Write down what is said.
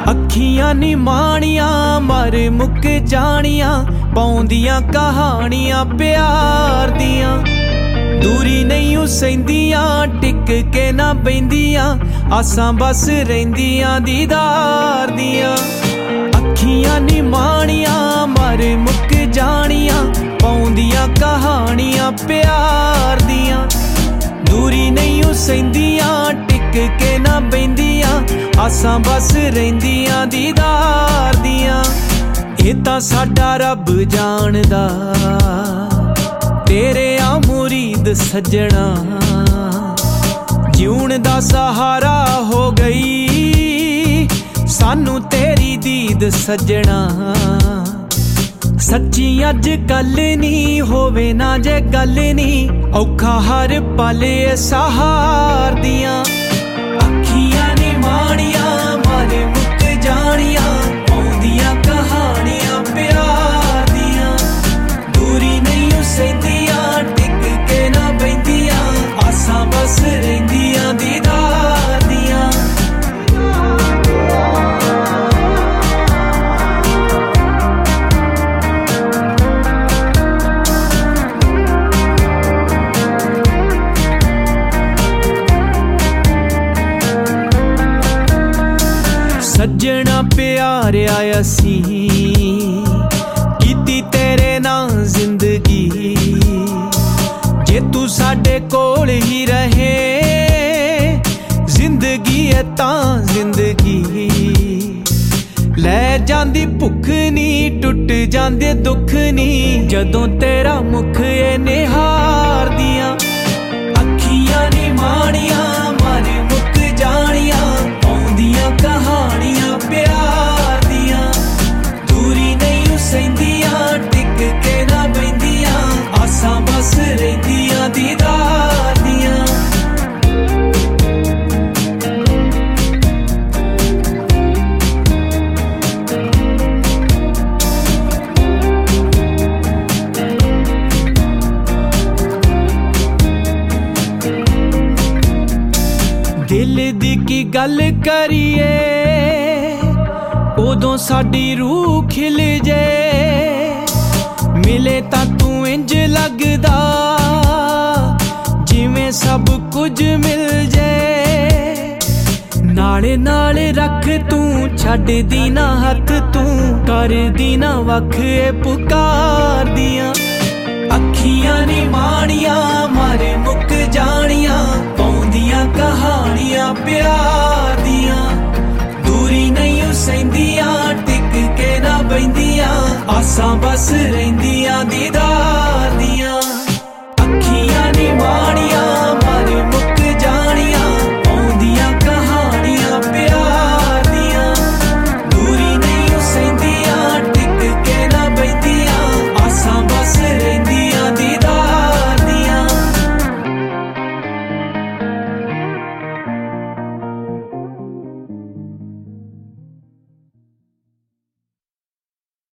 ਅੱਖੀਆਂ ਨੀ ਮਾਣੀਆਂ ਮਰ ਮੁੱਕ ਜਾਣੀਆਂ, ਪਾਉਂਦੀਆਂ ਕਹਾਣੀਆਂ ਪਿਆਰ ਦੀਆਂ। ਦੂਰੀ ਨਹੀਂ ਸਹਿੰਦੀਆਂ, ਟਿਕ ਕੇ ਨਾ ਬਹਿੰਦੀਆਂ, ਆਸਾਂ ਬਸ ਰਹਿੰਦੀਆਂ ਦੀਦਾਰ ਦੀਆਂ। ਅੱਖੀਆਂ ਨੀ ਮਾਣੀਆਂ ਮਰ ਮੁੱਕ ਜਾਣੀਆਂ, ਪਾਉਂਦੀਆਂ ਕਹਾਣੀਆਂ ਪਿਆਰ ਦੀਆਂ। ਦੂਰੀ ਨਹੀਂ ਸਹਿੰਦੀਆਂ, ਟਿਕ ਕੇ ਨਾ ਬਹਿੰਦੀਆਂ, ਆਸਾਂ ਬਸ ਰਹਿੰਦੀਆਂ ਦੀਦਾਰ ਦੀਆਂ। ਇਹ ਤਾਂ ਸਾਡਾ ਰੱਬ ਜਾਣਦਾ, ਤੇਰੇ ਆ ਮੁਰੀਦ ਸੱਜਣਾ। ਜਿਉਣ ਦਾ ਸਹਾਰਾ ਹੋ ਗਈ ਸਾਨੂੰ ਤੇਰੀ ਦੀਦ ਸੱਜਣਾ। ਸੱਚੀ ਅੱਜ ਕੱਲ ਨੀ ਹੋਵੇ ਨਾ ਜੇ ਗੱਲ ਨੀ, ਔਖਾ ਹਰ ਪਲ ਸਹਾਰਦੀਆਂ। ਅੱਖੀਆਂ ਨੀ ਮਾਣੀਆਂ ਮਰ ਮੁੱਕ ਜਾਣੀਆਂ, ਪਾਉਂਦੀਆਂ ਕਹਾਣੀਆਂ ਪਿਆਰ ਦੀਆਂ। ਦੂਰੀ ਨਹੀਂ ਸਹਿੰਦੀਆਂ, ਟਿਕ ਕੇ ਨਾ ਬਹਿੰਦੀਆਂ, ਆਸਾਂ ਬਸ ਰਹਿੰਦੀਆਂ ਦੀਦਾਰ ਦੀਆਂ। ਸੱਜਣਾ ਪਿਆਰਿਆ ਅਸੀਂ ਕੀਤੀ ਤੇਰੇ ਨਾਲ ਜ਼ਿੰਦਗੀ, ਜੇ ਤੂੰ ਸਾਡੇ ਕੋਲ ਹੀ ਰਹੇ ਜ਼ਿੰਦਗੀ ਹੈ ਤਾਂ ਜ਼ਿੰਦਗੀ। ਲੈ ਜਾਂਦੀ ਭੁੱਖ ਨੀ ਟੁੱਟ ਜਾਂਦੇ ਦੁੱਖ ਨੀ, ਜਦੋਂ ਤੇਰਾ ਮੁਖ ਨਿਹਾਰਦੀਆਂ। ਅੱਖੀਆਂ ਨੀ ਮਾਣੀਆਂ ਮਰ ਮੁੱਕ ਜਾਣੀਆਂ, ਪਾਉਂਦੀਆਂ ਕਹਾਣੀਆਂ ਪਿਆਰ ਦੀਆਂ। ਦੂਰੀ ਨਹੀਂ ਸਹਿੰਦੀਆਂ, ਟਿਕ ਕੇ ਨਾ ਬਹਿੰਦੀਆਂ, ਆਸਾਂ ਬਸ ਰਹਿੰਦੀਆਂ ਦੀਦਾਰ ਦੀਆਂ। ਦਿਲ ਦੀ ਕੀ ਗੱਲ ਕਰੀਏ, ਉਦੋਂ ਸਾਡੀ ਰੂਹ ਖਿਲ ਜੇ। ਮਿਲੇ ਤਾਂ ਤੂੰ ਇੰਜ ਲੱਗਦਾ ਜਿਵੇਂ ਸਭ ਕੁਝ ਮਿਲ ਜੇ। ਨਾਲੇ ਨਾਲੇ ਰੱਖ ਤੂੰ, ਛੱਡਦੀ ਨਾ ਹੱਥ ਤੂੰ, ਕਰਦੀ ਨਾ ਵੱਖ ਇਹ ਪੁਕਾਰਦੀਆਂ। ਅੱਖੀਆਂ ਨੀ ਮਾਣੀਆਂ ਮਰ ਮੁੱਕ ਜਾਣੀਆਂ, ਪਾਉਂਦੀਆਂ ਕਹਾਣੀਆਂ ਪਿਆਰ ਦੀਆਂ। ਦੂਰੀ ਨਹੀਂ ਸਹਿੰਦੀਆਂ, ਟਿਕ ਕੇ ਨਾ ਬਹਿੰਦੀਆਂ, ਆਸਾਂ ਬਸ ਰਹਿੰਦੀਆਂ ਦੀਦਾਰ।